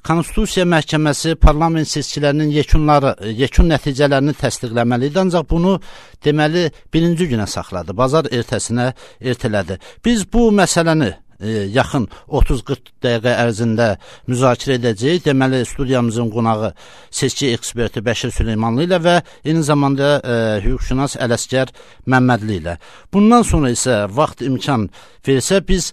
Konstitusiya Məhkəməsi parlament seçkilərinin yekun nəticələrini təsdiqləməli idi, ancaq bunu deməli birinci günə saxladı, bazar ertəsinə ertələdi. Biz bu məsələni yaxın 30-40 dəqiqə ərzində müzakirə edəcəyik. Deməli, studiyamızın qonağı seçki eksperti Bəşir Süleymanlı ilə və eyni zamanda hüquqşünas Ələsgər Məmmədli ilə. Bundan sonra isə vaxt imkan versə biz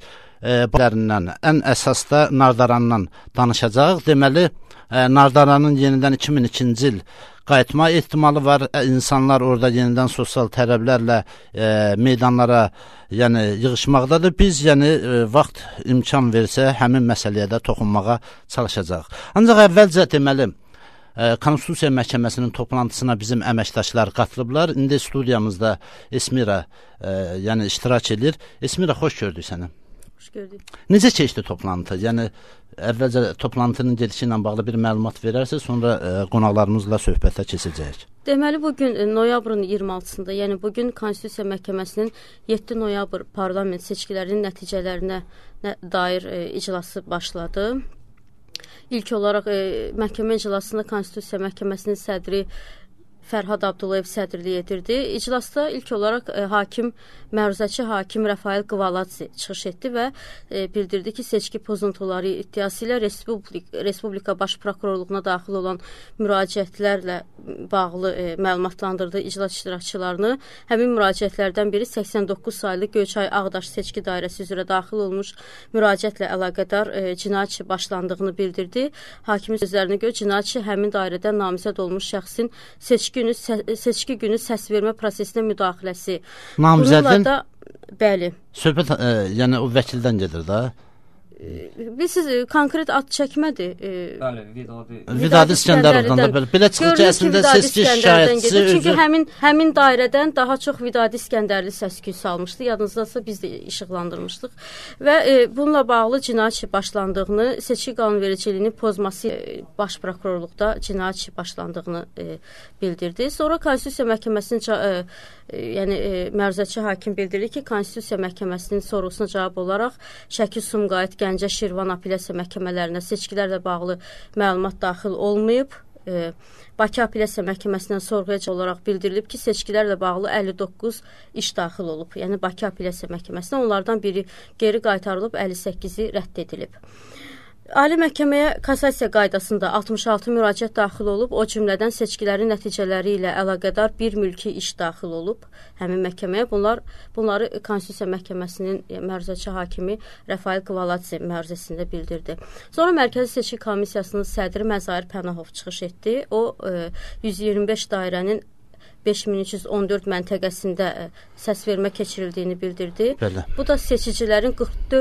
ən əsas da Nardarandan danışacaq. Deməli, Nardaranın yenidən 2002-ci il qayıtma ehtimalı var. İnsanlar orada yenidən sosial tələblərlə meydanlara yığışmaqdadır. Biz vaxt imkan versə həmin məsələyə də toxunmağa çalışacaq. Ancaq əvvəlcə deməli, Konstitusiya Məhkəməsinin toplantısına bizim əməkdaşlar qatılıblar. İndi studiyamızda Esmira iştirak edir. Esmira, xoş gördük səni. Necə keçdi toplantı? Əvvəlcə toplantının gedişi ilə bağlı bir məlumat verərsə, sonra qonaqlarımızla söhbətə keçəcəyik. Deməli, bugün noyabrın 26-sında, yəni bugün Konstitusiya Məhkəməsinin 7 noyabr parlament seçkilərinin nəticələrinə dair iclası başladı. İlk olaraq məhkəmə iclasında Konstitusiya Məhkəməsinin sədri Fərhad Abdullayev sədrlik edirdi. İclasda ilk olaraq məruzəçi hakim Rafael Qvaladze çıxış etdi və bildirdi ki, seçki pozuntuları iddiası ilə Respublika Baş Prokurorluğuna daxil olan müraciətlərlə bağlı məlumatlandırdığı iclas iştirakçılarını. Həmin müraciətlərdən biri 89 saylı Göyçay Ağdaş seçki dairəsi üzrə daxil olmuş müraciətlə əlaqədar cinayət işi başlandığını bildirdi. Hakimin sözlərinə görə cinayət işi həmin dairədən namizəd olmuş şəxsin seçki günü səs vermə prosesinə müdaxiləsi. Namizədin? Bəli. Söhbət, o vəkildən gedir də? Siz konkret ad çəkmədi. Bəli, Vidadi İskəndərovdan da belə çıxır ki, əslində seçki şikayətçisi çünki həmin dairədən daha çox Vidadi İskəndərli səs-küy salmışdı. Yadınızdasa biz də işıqlandırmışdıq. Və bununla bağlı cinayət işi başlandığını, seçki qanunvericiliyinin pozması Baş Prokurorluqda cinayət işi başlandığını bildirdi. Sonra Konstitusiya Məhkəməsinin məruzəçi hakim bildirdi ki, Konstitusiya Məhkəməsinin sorğusuna cavab olaraq Şəki, Sumqayıt, Gəncə, Şirvan apellyasiya məhkəmələrinə seçkilərlə bağlı məlumat daxil olmayıb. Bakı Apellyasiya Məhkəməsindən sorğuya olaraq bildirilib ki, seçkilərlə bağlı 59 iş daxil olub. Yəni Bakı Apellyasiya Məhkəməsinə onlardan biri geri qaytarılıb, 58-i rədd edilib. Ali Məhkəməyə kassasiya qaydasında 66 müraciət daxil olub, o cümlədən seçkilərin nəticələri ilə əlaqədar bir mülki iş daxil olub həmin məhkəməyə. Bunları Konstitusiya Məhkəməsinin məruzəçi hakimi Rafael Qvaladze məruzəsində bildirdi. Sonra Mərkəzi Seçki Komissiyasının sədri Məzahir Pənahov çıxış etdi. O 125 dairənin 5314 məntəqəsində səs vermə keçirildiyini bildirdi. Bəli. Bu da seçicilərin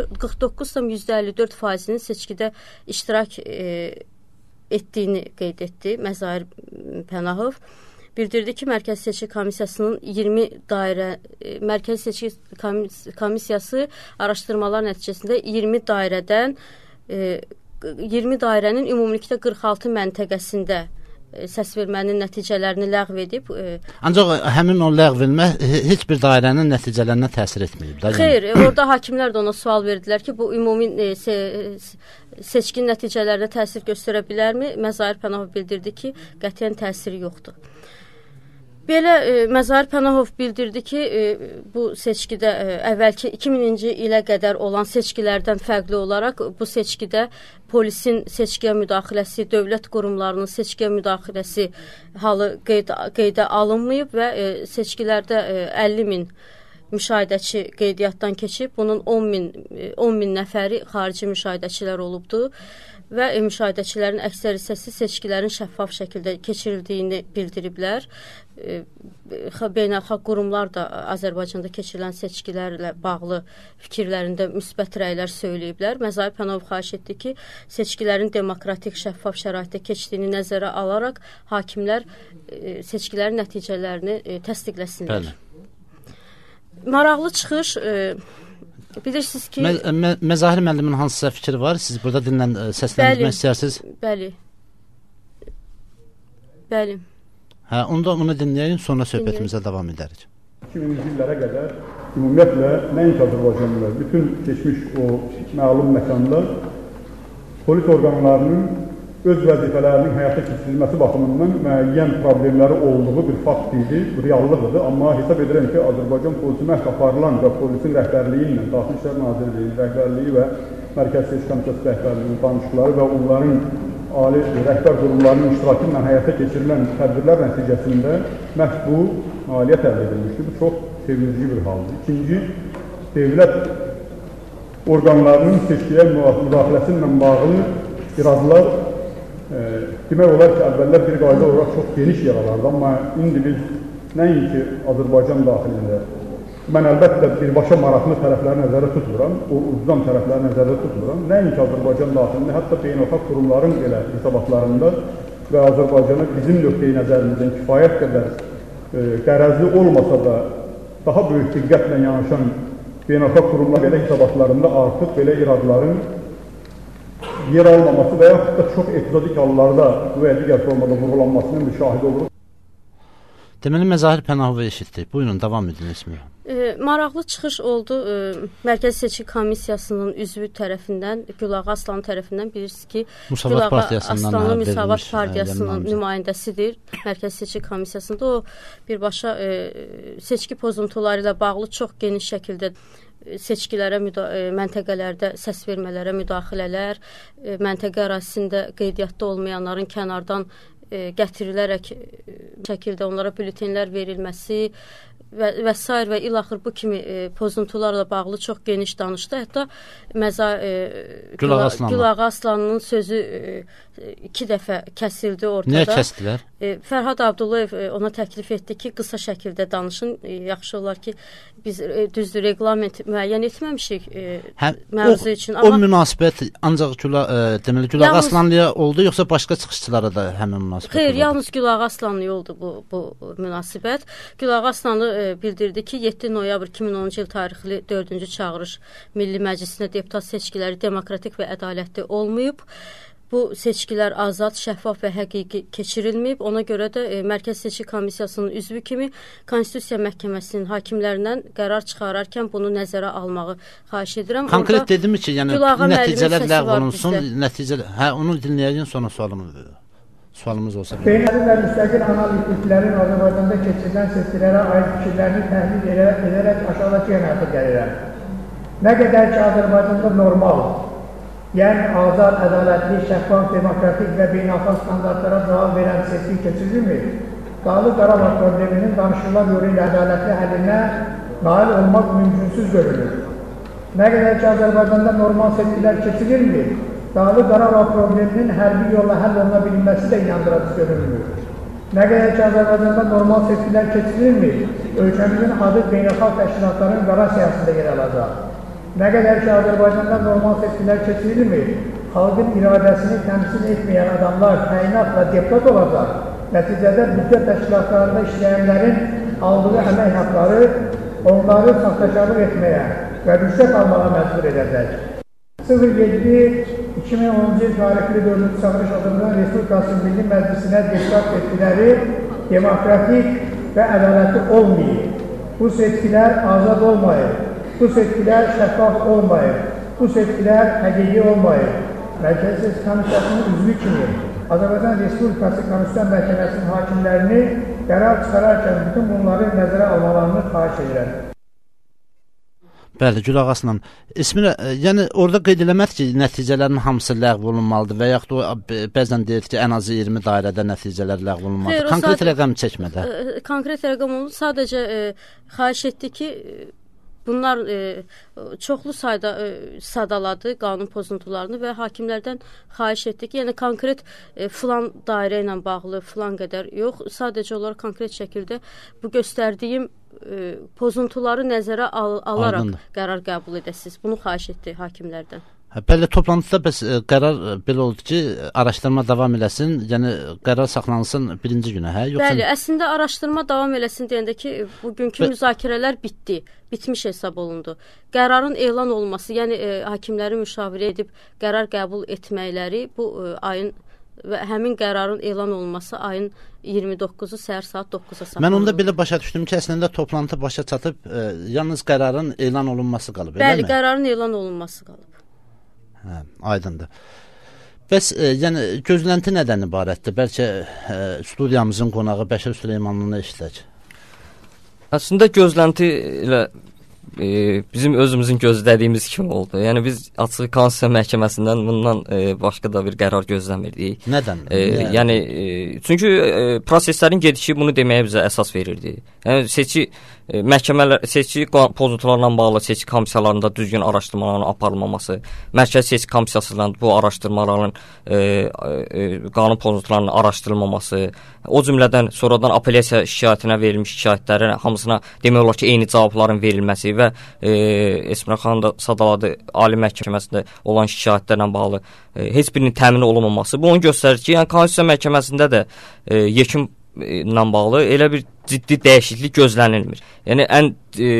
49,54%-nin seçkidə iştirak etdiyini qeyd etdi Məzahir Pənahov. Bildirdi ki, Mərkəzi Seçki Komissiyasının 20 Seçki Komissiyası araşdırmalar nəticəsində 20 dairənin ümumilikdə 46 məntəqəsində səs vermənin nəticələrini ləğv edib. Ancaq həmin o ləğv edilmə heç bir dairənin nəticələrinə təsir etməyib. Xeyr, orada hakimlər də ona sual verdilər ki, bu ümumi seçki nəticələrinə təsir göstərə bilərmi? Məzahir Pənahov bildirdi ki, qətiyyən təsiri yoxdur. Belə Məzahir Pənahov bildirdi ki, bu seçkidə əvvəlki 2000-ci ilə qədər olan seçkilərdən fərqli olaraq bu seçkidə polisin seçkiyə müdaxiləsi, dövlət qurumlarının seçkiyə müdaxiləsi halı qeydə alınmayıb və seçkilərdə 50 min müşahidəçi qeydiyyatdan keçib, bunun 10 min nəfəri xarici müşahidəçilər olubdu və müşahidəçilərin əksər hissəsi seçkilərin şəffaf şəkildə keçirildiyini bildiriblər. Beynəlxalq qurumlar da Azərbaycanda keçirilən seçkilərlə bağlı fikirlərində müsbət rəylər söyləyiblər. Məzahir Pənahov xahiş etdi ki, seçkilərin demokratik, şəffaf şəraitdə keçdiyini nəzərə alaraq hakimlər seçkilərin nəticələrini təsdiqləsinlər. Bəli. Maraqlı çıxış bilirsiniz ki... Məzahir müəllimin hansısa fikri var? Siz burada səsləndirmək istəyirsiniz? Bəli. Bəli. Hə, onda onu dinləyək, sonra söhbətimizə davam edərik. 2000-ci illərə qədər ümumiyyətlə nəinki Azərbaycanlılar, bütün keçmiş o məlum məkanda polis orqanlarının öz vəzifələrinin həyata keçirilməsi baxımından müəyyən problemləri olduğu bir fakt idi, bir reallıq idi. Amma hesab edirəm ki, Azərbaycan polisi məhz aparılan və polisin rəhbərliyi ilə, Daxili İşlər Nazirliyinin rəhbərliyi və Mərkəzi Seçki Komissiyası rəhbərliyinin danışıqları və onların ali rəhbər qurumlarının iştirakı ilə həyata keçirilən tədbirlər nəticəsində məhz bu nailiyyət əldə edilmişdir. Bu çox sevindirici bir haldır. İkinci, dövlət orqanlarının seçkiyə müdaxiləsi ilə bağlı iradılar demək olar ki, əvvəllər bir qayda olaraq çox geniş yer alardı, amma indi biz nəinki Azərbaycan daxilində, mən əlbəttə birbaşa maraqlı tərəfləri nəzərdə tutmuram, o ucuzdan tərəfləri nəzərdə tutmuram, nəinki Azərbaycan daxilində, hətta beynəlxalq qurumların elə hesabatlarında və Azərbaycana bizim nöqteyi nəzərimizdən kifayət qədər qərəzli olmasa da daha böyük diqqətlə yanaşan beynəlxalq qurumlar belə hesabatlarında artıq belə iradların yer almaması və yaxud da çox epizodik hallarda bu və digər formada vurgulanmasının bir şahidi oluruq. Deməli, Məzahir Pənahovu eşitdik. Buyurun, davam edin İsmail. Maraqlı çıxış oldu. Mərkəzi Seçki Komissiyasının üzvü tərəfindən, Gülağa Aslan tərəfindən bilirsiniz ki, Gülağa Aslanlı Müsavat Partiyasının nümayəndəsidir. Mərkəzi Seçki Komissiyasında o birbaşa seçki pozuntuları ilə bağlı çox geniş şəkildə seçkilərə, məntəqələrdə səs vermələrə müdaxilələr, məntəqə ərazisində qeydiyyatda olmayanların kənardan gətirilərək şəkildə onlara bültenlər verilməsi və s. və ilaxır bu kimi pozuntularla bağlı çox geniş danışdı. Hətta Gülağa Aslanının sözü 2 dəfə kəsildi ortada. Niyə kəsdilər? Fərhad Abdullayev ona təklif etdi ki, qısa şəkildə danışın. Yaxşı olar ki, biz düzdür reqlament müəyyən etməmişik mövzu üçün. O münasibət ancaq Gülağa Aslanlıya oldu, yoxsa başqa çıxışçılara da həmin münasibət oldu? Xeyr, yalnız Gülağa Aslanlıya oldu bu münasibət. Gülağa Aslanlı bildirdi ki, 7 noyabr 2010-cu il tarixli 4-cü çağırış Milli Məclisinə deputat seçkiləri demokratik və ədalətli olmayıb. Bu seçkilər azad, şəffaf və həqiqi keçirilməyib. Ona görə də Mərkəzi Seçki Komissiyasının üzvü kimi Konstitusiya Məhkəməsinin hakimlərindən qərar çıxararkən bunu nəzərə almağı xahiş edirəm. Konkret dedim ki, yəni nəticələr ləğv olunsun, onu dinləyəcək sonra sualımız olsa. Beynəlxalq və müstəqil analitiklərin Azərbaycanda keçirilən seçkilərə aid fikirlərini təhlil edərək aşağıdakı yönəltə gəlirəm. Nə qədər ki, Azərbaycanda normal, yəni azad, ədalətli, şəffaf, demokratik və beynəlxalq standartlara cavab verən seçki keçirilmir, Dağlıq Qarabağ probleminin danışıqlar yolu ilə ədalətli həllinə nail olmaq mümkünsüz görülür. Nə qədər ki, Azərbaycanda normal seçkilər keçirilmir, Dağlıq Qarabağ probleminin hərbi yolla həll oluna bilinməsi də inandırıcı görülmür. Nə qədər ki, Azərbaycanda normal seçkilər keçirilmir, ölkəmizin adı beynəlxalq təşkilatların qara siyasətində yer alacaq. Nə qədər ki, Azərbaycanda normal seçkilər keçirilmir, xalqın iradəsini təmsil etməyən adamlar təyinatla deputat olacaq. Nəticədə büdcə təşkilatlarında işləyənlərin aldığı əmək haqları onları saxtakarlıq etməyə və rüşvət almağa məcbur edəcək. 07-2010-cu il tarixli 4-cü çağırış Azərbaycan Respublikası Milli Məclisinə deputat seçkiləri demokratik və ədalətli olmayıb. Bu seçkilər azad olmayıb. Bu seçkilər şəffaf olmayıb. Bu seçkilər həqiqi olmayıb. Mərkəzi Seçki Komissiyasının üzvü kimi Azərbaycan Respublikası Konstitusiya Məhkəməsinin hakimlərini qərar çıxararkən bütün bunları nəzərə almalarını xahiş edirəm. Bəli, Gülağa Aslan. İsmir, yəni orada qeyd eləmək ki, nəticələrin hamısı ləğv olunmalıdır və yaxud o bəzən deyir ki, ən azı 20 dairədə nəticələr ləğv olunmalıdır. Konkret rəqəm çəkmədə. Konkret rəqəm olunur. Sadəcə xahiş etdi ki, bunlar çoxlu sayda sadaladı qanun pozuntularını və hakimlərdən xahiş etdi ki, yəni konkret filan dairə ilə bağlı filan qədər yox, sadəcə olaraq konkret şəkildə bu göstərdiyim pozuntuları nəzərə alaraq qərar qəbul edəsiniz. Bunu xahiş etdi hakimlərdən. Bəli, toplantıda bəs qərar belə oldu ki, araşdırma davam eləsin, yəni qərar saxlansın birinci günə, hə? Yoxsa... Bəli, əslində araşdırma davam eləsin deyəndə ki, bugünkü müzakirələr bitmiş hesab olundu. Qərarın elan olması, yəni hakimləri müşavirə edib qərar qəbul etməkləri bu ayın və həmin qərarın elan olunması ayın 29-u səhər saat 9-a saxlanılır. Mən onda belə başa düşdüm ki, əslində toplantı başa çatıb, yalnız qərarın elan olunması qalıb, eləmi? Bəli, qərarın elan olunması qalıb. Hə, aydındır. Bəs yəni gözlənti nədən ibarətdir? Bəlkə studiyamızın qonağı Bəşir Süleymanlını eşidək. Əslində gözlənti ilə bizim özümüzün gözlədiyimiz kimi oldu. Yəni biz Açıq Konstitusiya Məhkəməsindən bundan başqa da bir qərar gözləmirdik. Nədən? Yəni çünki proseslərin gedişi bunu deməyə bizə əsas verirdi. Yəni seçki pozuntularla bağlı seçki komissiyalarında düzgün araşdırmaların aparılmaması, Mərkəzi Seçki Komissiyasından bu araşdırmaların qanun pozuntularının araşdırılmaması, o cümlədən sonradan apellyasiya şikayətinə verilmiş şikayətlərin hamısına demək olar ki, eyni cavabların verilməsi və Esmira xanım da sadaladı, Ali Məhkəməsində olan şikayətlərlə bağlı heç birinin təmin olunmaması. Bu onu göstərir ki, yəni Konstitusiya Məhkəməsində də yekunla bağlı elə bir ciddi dəyişiklik gözlənilmir. Yəni ən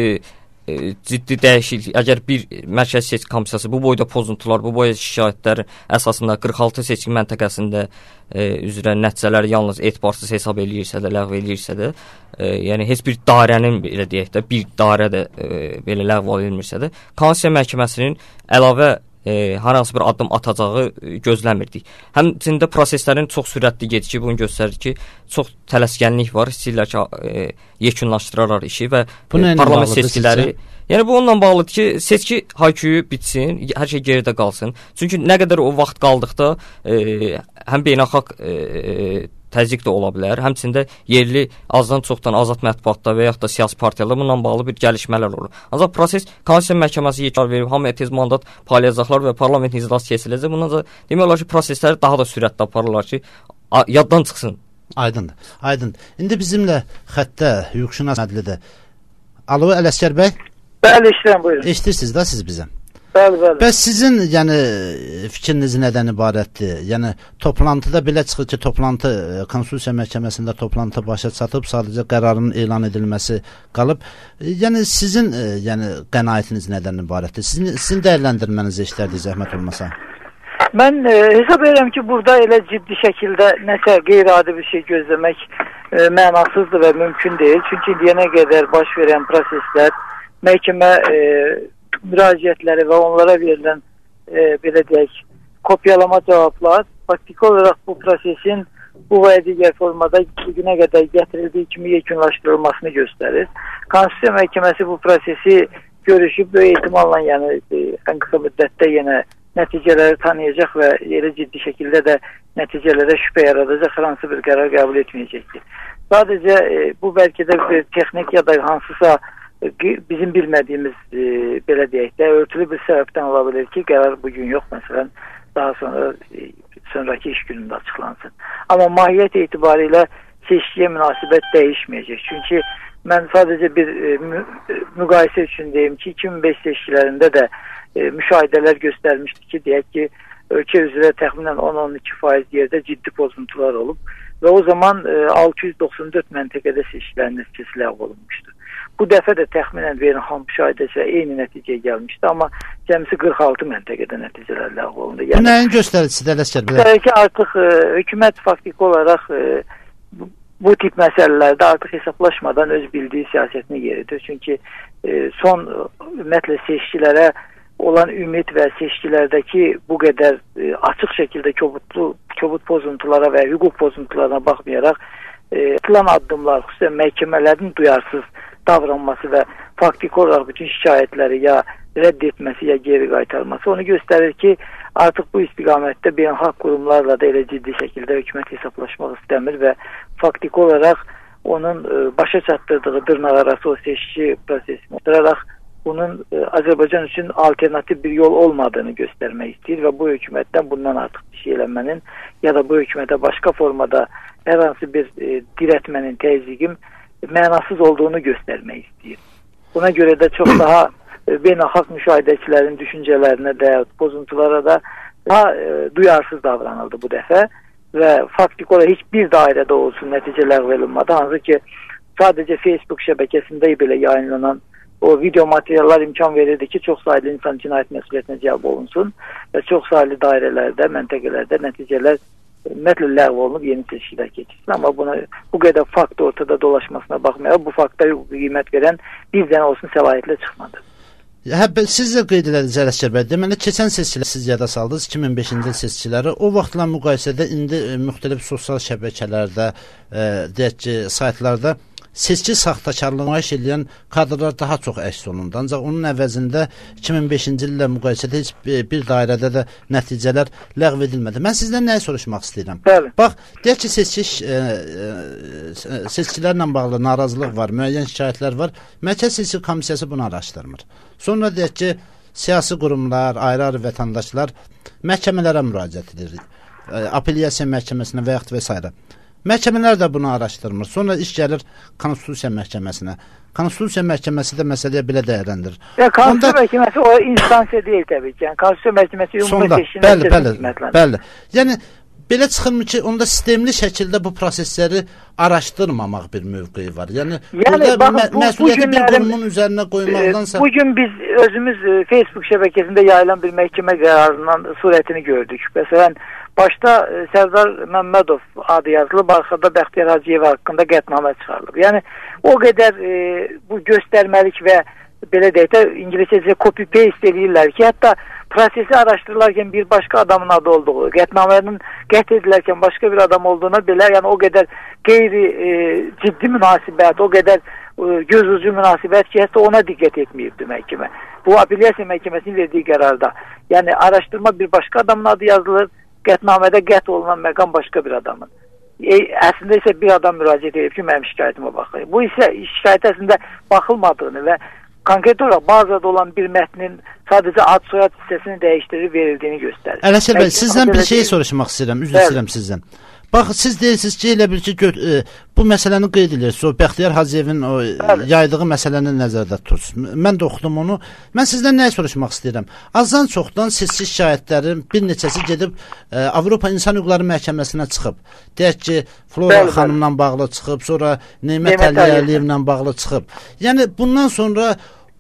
ciddi dəyişiklik, əgər bir Mərkəzi Seçki Komissiyası bu boyda pozuntular, bu boyda şikayətlərin əsasında 46 seçki məntəqəsində üzrə nəticələri yalnız etibarsız hesab eləyirsə də, ləğv eləyirsə də, yəni heç bir dairənin, belə deyək də, bir dairə də belə ləğv edilmirsə də, Konstitusiya Məhkəməsinin əlavə hər hansı bir addım atacağı gözləmirdik. Həmçində proseslərin çox sürətli gedişi bunu göstərir ki, çox tələskənlik var. İstəyirlər ki, yekunlaşdırarlar işi və parlament seçkiləri. Yəni bu onunla bağlıdır ki, seçki hayküyü bitsin, hər şey geridə qalsın. Çünki nə qədər o vaxt qaldıqda həm beynəlxalq təzyiq də ola bilər. Həmçində yerli azdan çoxdan azad mətbuatda və yaxud da siyasi partiyalarla bununla bağlı bir gəlişmələr olur. Ancaq proses Konstitusiya Məhkəməsi yekar verib, hamıya tez mandat paylayacaqlar və parlament iclası keçiriləcək. Bundan da demək olar ki, prosesləri daha da sürətli aparırlar ki, yaddan çıxsın. Aydındır. Aydındır. İndi bizimlə xəttə hüquqşünas mədlidir. Alo, Ələsgər bəy? Bəli, işləyəm, buyurun. Eşidirsiniz da siz bizə? Bəli, bəli. Bəs sizin yəni fikriniz nədən ibarətdir? Yəni toplantıda belə çıxır ki, toplantı Konstitusiya Məhkəməsində toplantı başa çatıb, sadəcə qərarın elan edilməsi qalıb. Yəni sizin yəni qənaətiniz nədən ibarətdir? Sizin dəyərləndirmənizi eşitərdik zəhmət olmasa. Mən hesab edirəm ki, burada elə ciddi şəkildə nəsə qeyri-adi bir şey gözləmək mənasızdır və mümkün deyil. Çünki indiyənə qədər baş verən proseslər, məhkəmə müraciətləri və onlara verilən belə deyək, kopyalama cavablar faktiki olaraq bu prosesin bu və digər formada günə qədər gətirildiyi kimi yekunlaşdırılmasını göstərir. Konstitusiya Məhkəməsi bu prosesi görüşüb böyük ehtimalla yəni ən qısa müddətdə yenə nəticələri tanıyacaq və elə ciddi şəkildə də nəticələrə şübhə yaradacaq hər hansı bir qərar qəbul etməyəcəkdir. Sadəcə bu bəlkə də bir texnik ya da hansısa bizim bilmədiyimiz belə deyək də örtülü bir səbəbdən ola bilər ki, qərar bugün yox, məsələn, daha sonra sonraki iş günündə açıqlansın. Amma mahiyyət etibarilə seçkiyə münasibət dəyişməyəcək. Çünki mən sadəcə bir müqayisə üçün deyim ki, 2005 seçkilərində də müşahidələr göstərmişdi ki, deyək ki, ölkə üzrə təxminən 10-12% yerdə ciddi pozuntular olub və o zaman 694 məntəqədə seçkilərin nəticəsi ləğv olunmuşdu. Bu dəfə də təxminən beynəlxalq müşahidəsi eyni nəticəyə gəlmişdi, amma cəmsi 46 məntəqədə nəticələr ləğv olundu. Bu nəyin göstəricisidir, Ələsgər? Göstərir ki, artıq hökumət faktiki olaraq bu tip məsələlərdə artıq hesablaşmadan öz bildiyi siyasətini yeridir. Çünki son ümumiyyətlə seçkilərə olan ümid və seçkilərdəki bu qədər açıq şəkildə kobud pozuntulara və hüquq pozuntularına baxmayaraq atılan addımlar, xüsusən məhkəmələrin duyarsız davranması və faktiki olaraq bütün şikayətləri ya rədd etməsi ya geri qaytarması onu göstərir ki, artıq bu istiqamətdə beynəlxalq qurumlarla da elə ciddi şəkildə hökumət hesablaşmaq istəmir və faktiki olaraq onun başa çatdırdığı dırnaqarası o seçki prosesini oturaraq bunun Azərbaycan üçün alternativ bir yol olmadığını göstərmək istəyir və bu hökumətdən bundan artıq bir şey eləmənin ya da bu hökumətə başqa formada hər hansı bir dirətmənin, təzyiqin mənasız olduğunu göstərmək istəyir. Buna görə də çox daha beynəlxalq müşahidəçilərin düşüncələrinə də, pozuntulara da daha duyarsız davranıldı bu dəfə və faktik olaraq heç bir dairədə olsun nəticə ləğv edilmədi. Hansı ki, sadəcə Facebook şəbəkəsində belə yayınlanan o video materiallar imkan verirdi ki, çox sayılı insan cinayət məsuliyyətinə cəlb olunsun və çox sayılı dairələrdə, məntəqələrdə nəticələr ümumiyyətlə ləğv olunub yeni seçkilər keçirsin. Amma buna bu qədər fakt ortada dolaşmasına baxmayaraq bu fakta qiymət verən bir dənə olsun səlahiyyətlə çıxmadı. Siz də qeyd edədiniz Ələsgər bəy. Deməli, keçən seçkilər siz yada saldınız, 2005-ci il seçkiləri. O vaxtla müqayisədə indi müxtəlif sosial şəbəkələrdə, deyək ki, saytlarda seçki saxtakarlığı nümayiş edən kadrlar daha çox əks olundu. Ancaq onun əvəzində 2005-ci illə müqayisədə heç bir dairədə də nəticələr ləğv edilmədi. Mən sizdən nəyi soruşmaq istəyirəm? Bəli. Bax, deyək ki, seçkilərlə bağlı narazılıq var, müəyyən şikayətlər var. Mərkəzi Seçki Komissiyası bunu araşdırmır. Sonra deyək ki, siyasi qurumlar, ayrı-ayrı vətəndaşlar məhkəmələrə müraciət edir. Apellyasiya məhkəməsinə və yaxud və s. Məhkəmələr də bunu araşdırmır. Sonra iş gəlir Konstitusiya məhkəməsinə. Konstitusiya məhkəməsi də məsələyə belə dəyərləndirir. Konstitusiya məhkəməsi o instansiya deyil təbii ki. Yəni Konstitusiya məhkəməsi ümumi seçkilərdir. Bəli. Yəni belə çıxırmı ki, onda sistemli şəkildə bu prosesləri araşdırmamaq bir mövqeyi var. Yəni məsuliyyəti bir qurumun üzərinə qoymaqdansa... Bugün biz özümüz Facebook şəbəkəsində yayılan bir məhkəmə qərarından surətini gördük. Məsələn, başda Sərdar Məmmədov adı yazılıb, arxada Bəxtiyar Hacıyev haqqında qətnamə çıxarılıb. Yəni, o qədər bu göstərməlik və belə deyək də İngilizcə copy-paste edirlər ki, hətta prosesi araşdırılarkən bir başqa adamın adı olduğu, qətnamənin qət edilərkən başqa bir adam olduğuna belə, yəni o qədər qeyri-ciddi münasibət, o qədər göz-ucu münasibət ki, hətta ona diqqət etməyibdir məhkəmə. Bu, apellyasiya məhkəməsinin verdiyi qərarda. Yəni, araşdırma bir başqa adamın adı yazılır, qətnamədə qət olunan məqam başqa bir adamın. Əslində isə bir adam müraciət edib ki, mənim şikayətimə baxayım. Bu isə şikayət əslində baxılmadığını və konkret olaraq bazada olan bir mətnin sadəcə ad soyad hissəsini dəyişdirib verildiyini göstərir. Ələsgər bəy, sizdən bir şey soruşmaq istəyirəm, üzr istəyirəm sizdən. Bax, siz deyirsiniz ki, elə bir ki, bu məsələni qeyd edirsiniz, o Bəxtiyar Hacıyevin yaydığı məsələni nəzərdə tutursunuz. Mən də oxudum onu. Mən sizdən nəyi soruşmaq istəyirəm? Azdan çoxdan seçki şikayətlərin bir neçəsi gedib Avropa İnsan Hüquqları Məhkəməsinə çıxıb. Deyək ki, Flora xanımla bağlı çıxıb, sonra Neymət Əliyevlə bağlı çıxıb. Yəni, bundan sonra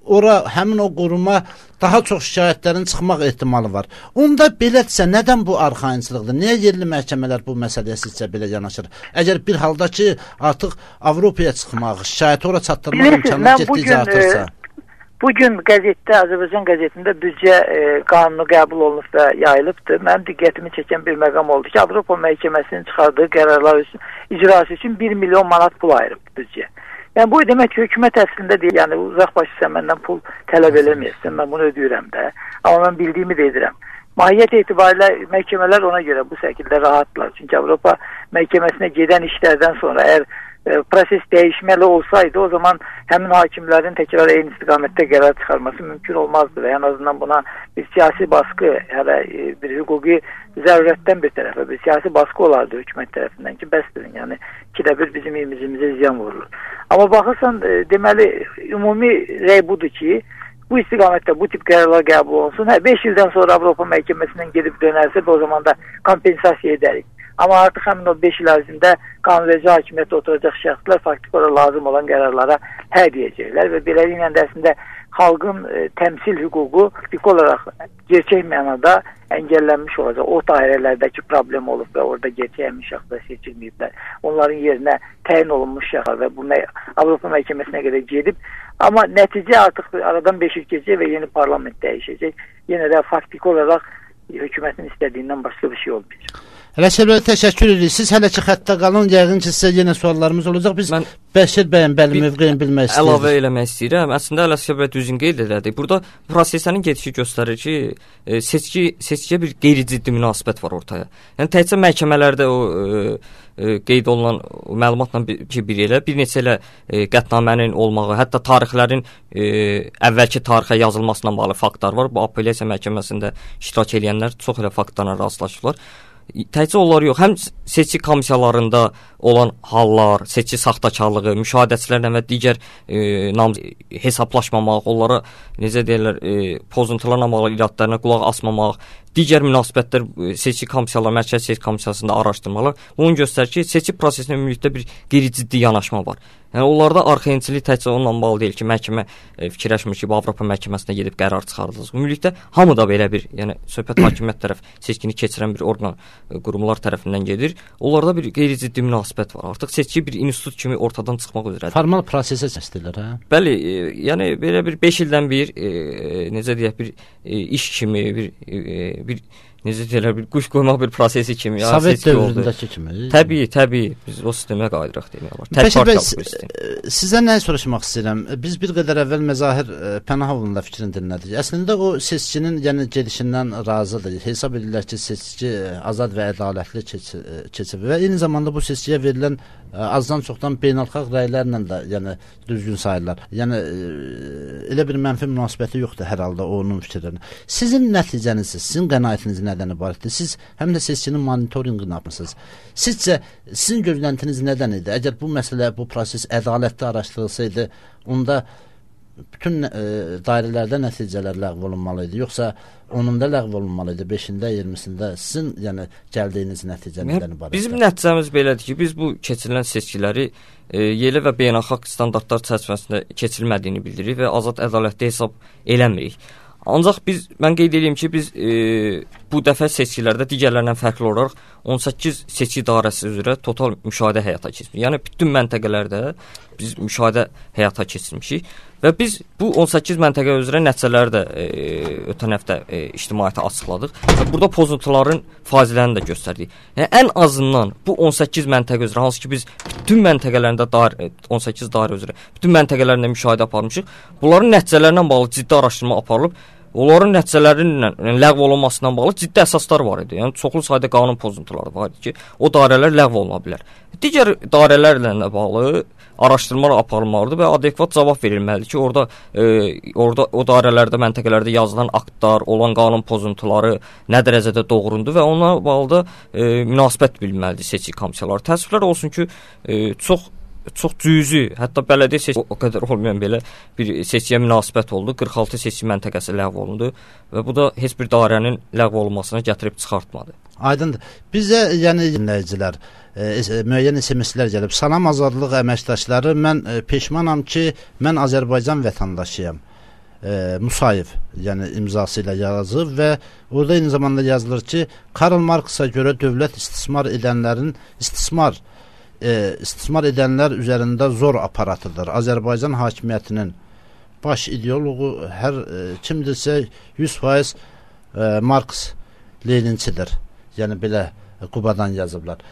həmin o quruma daha çox şikayətlərin çıxmaq ehtimalı var. Onda belədirsə, nədən bu arxayınçılıqdır? Niyə yerli məhkəmələr bu məsələyə sizcə belə yanaşır? Əgər bir halda ki, artıq Avropaya çıxmaq, şikayəti ora çatdırmaq imkanı getdikcə artırsa? Bugün qəzetdə, Azərbaycan qəzetində büdcə qanunu qəbul olunub və yayılıbdır. Mənim diqqətimi çəkən bir məqam oldu ki, Avropa məhkəməsinin çıxardığı qərarlar icrası üçün 1 milyon manat pul ayırıb büdcə. Yəni, bu demək ki, hökumət əslində deyil, yəni uzaq başı sən məndən pul tələb eləməyəsən, mən bunu ödəyirəm də, amma mən bildiyimi də edirəm. Mahiyyət etibarilə məhkəmələr ona görə bu şəkildə rahatlar. Çünki Avropa məhkəməsinə gedən işlərdən sonra əgər proses dəyişməli olsaydı, o zaman həmin hakimlərin təkrar eyni istiqamətdə qərar çıxarması mümkün olmazdı və ən azından buna bir siyasi baskı, hələ bir hüquqi zərurətdən bir tərəfə, bir siyasi baskı olardı hökumət tərəfindən ki, bəsdirin, yəni ikidə bir bizim imizimizə ziyan vurulur. Amma baxırsan, deməli, ümumi rəy budur ki, bu istiqamətdə bu tip qərarlar qəbul olunsun. 5 ildən sonra Avropa məhkəməsindən gedib dönərsə, o zaman da kompensasiya edərik. Amma artıq həmin o 5 il ərzində qanunverici hakimiyyətdə oturacaq şəxslər faktik olaraq lazım olan qərarlara hə deyəcəklər və beləliklə də əslində xalqın təmsil hüququ faktik olaraq gerçək mənada əngəllənmiş olacaq. O dairələrdəki problem olub və orada gerçək həmin şəxslər seçilməyiblər. Onların yerinə təyin olunmuş şəxslər və bu Avropa məhkəməsinə qədər gedib. Amma nəticə artıq aradan 5 il keçəcək və yeni parlament dəyişəcək. Yenə də faktik olaraq hökumətin istədiyindən başqa bir şey olmayacaq. Ələsgər bəy, təşəkkür edirik. Siz hələ ki xəttə qalın, yəqin ki, sizə yenə suallarımız olacaq. Biz Bəşir bəyin mövqeyini bilmək istəyirik. Əlavə eləmək istəyirəm. Əslində Ələsgər bəy düzgün qeyd elədi. Burada proseslərin gedişi göstərir ki, seçkiyə bir qeyri-ciddi münasibət var ortaya. Yəni təkcə məhkəmələrdə o qeyd olunan məlumatla bir elə, bir neçə elə qətnamənin olmağı, hətta tarixlərin əvvəlki tarixə yazılmasına bağlı faktlar var. Bu apellyasiya məhkəməsində iştirak edənlər çox elə faktlarla rastlaşırlar. Təkcə onlar yox, həm seçki komissiyalarında olan hallar, seçki saxtakarlığı, müşahidəçilərlə və digər hesablaşmamaq, onlara necə deyirlər, pozuntularla bağlı iradlarına qulaq asmamaq, digər münasibətlər seçki komissiyaları, mərkəzi seçki komissiyasında araşdırmalar bunu göstərir ki, seçki prosesinə ümumilikdə bir qeyri-ciddi yanaşma var. Yəni onlarda arxayınçılıq təkcə onunla bağlı deyil ki, məhkəmə fikirləşmir ki, bu Avropa məhkəməsinə gedib qərar çıxardılacaq. Ümumilikdə hamı da belə bir, yəni söhbət hakimiyyət tərəf seçkini keçirən bir orqan, qurumlar tərəfindən gedir. onlarda bir qeyri-ciddi münasibət var. Artıq seçki bir institut kimi ortadan çıxmaq üzrədir. Formal prosesə çəkdilər, hə? Bəli, yəni belə bir 5 ildən bir necə deyək, bir iş kimi, bir necə deyirlər, bir quş qoymaq bir prosesi kimi. Sovet dövründəki kimi. Təbii, biz o sistemə qayıdırıq demək olar. Sizə nə soruşmaq istəyirəm? Biz bir qədər əvvəl Məzahir Pənahovun da fikrini dinlədik. Əslində o seçkinin, yəni gedişindən razıdır. Hesab edirlər ki, seçki azad və ədalətli keçib və eyni zamanda bu seçkiyə verilən azdan çoxdan beynəlxalq rəylərlə də, yəni düzgün sayırlar. Yəni elə bir mənfi münasibəti yoxdur hər halda onun fikirlərinə. Sizin nəticəniz, sizin qənaətiniz nədən ibarətdir? Siz həm də seçkinin monitorinqini yapmısınız. Sizcə sizin gözləntiniz nədən idi? Əgər bu məsələ, bu proses ədalətli araşdırılsaydı, onda bütün dairələrdə nəticələr ləğv olunmalı idi, yoxsa 10-da ləğv olunmalı idi, 5-də, 20-sində sizin yəni gəldiyiniz nəticə nədən ibarətdir? Bizim nəticəmiz belədir ki, biz bu keçirilən seçkiləri yerli və beynəlxalq standartlar çərçivəsində keçirilmədiyini bildiririk və azad ədalətli hesab eləmirik. Ancaq mən qeyd edeyim ki, biz bu dəfə seçkilərdə digərlərindən fərqli olaraq 18 seçki dairəsi üzrə total müşahidə həyata keçirmişik. Yəni bütün məntəqələrdə biz müşahidə həyata keçirmişik və biz bu 18 məntəqə üzrə nəticələri də ötən həftə ictimaiyyətə açıqladıq və burada pozuntuların faizlərini də göstərdik. Yəni ən azından bu 18 məntəqə üzrə, hansı ki biz bütün məntəqələrində 18 dairə üzrə bütün məntəqələrində müşahidə aparmışıq. Bunların nəticələrindən bağlı ciddi araşdırma aparılıb. Onların nəticələrinin ləğv olunmasından bağlı ciddi əsaslar var idi. Yəni çoxlu sayda qanun pozuntuları var idi ki, o dairələr ləğv oluna bilər. Digər dairələrlə də bağlı araşdırmalar aparılmalıdır və adekvat cavab verilməlidir ki, orada o dairələrdə, məntəqələrdə yazılan aktlar, olan qanun pozuntuları nə dərəcədə doğrundur və ona bağlı da münasibət bilməlidir seçki komissiyaları. Təəssüflər olsun ki, çox cüzi, hətta bələdiyyə seçki o qədər olmayan belə bir seçkiyə münasibət oldu. 46 seçki məntəqəsi ləğv olundu və bu da heç bir dairənin ləğv olunmasına gətirib çıxartmadı. Aydındır. Bizə, yəni dinləyicilər, müəyyən SMS-lər gəlib. Salam Azadlıq əməkdaşları, mən peşmanam ki, mən Azərbaycan vətəndaşıyam. Musayev, yəni imzası ilə yazıb və orada eyni zamanda yazılır ki, Karl Marksa görə dövlət istismar edənlər üzərində zor aparatıdır. Azərbaycan hakimiyyətinin baş ideologu hər kimdirsə 100% Marks Leninçidir. Yəni belə Qubadan yazıblar.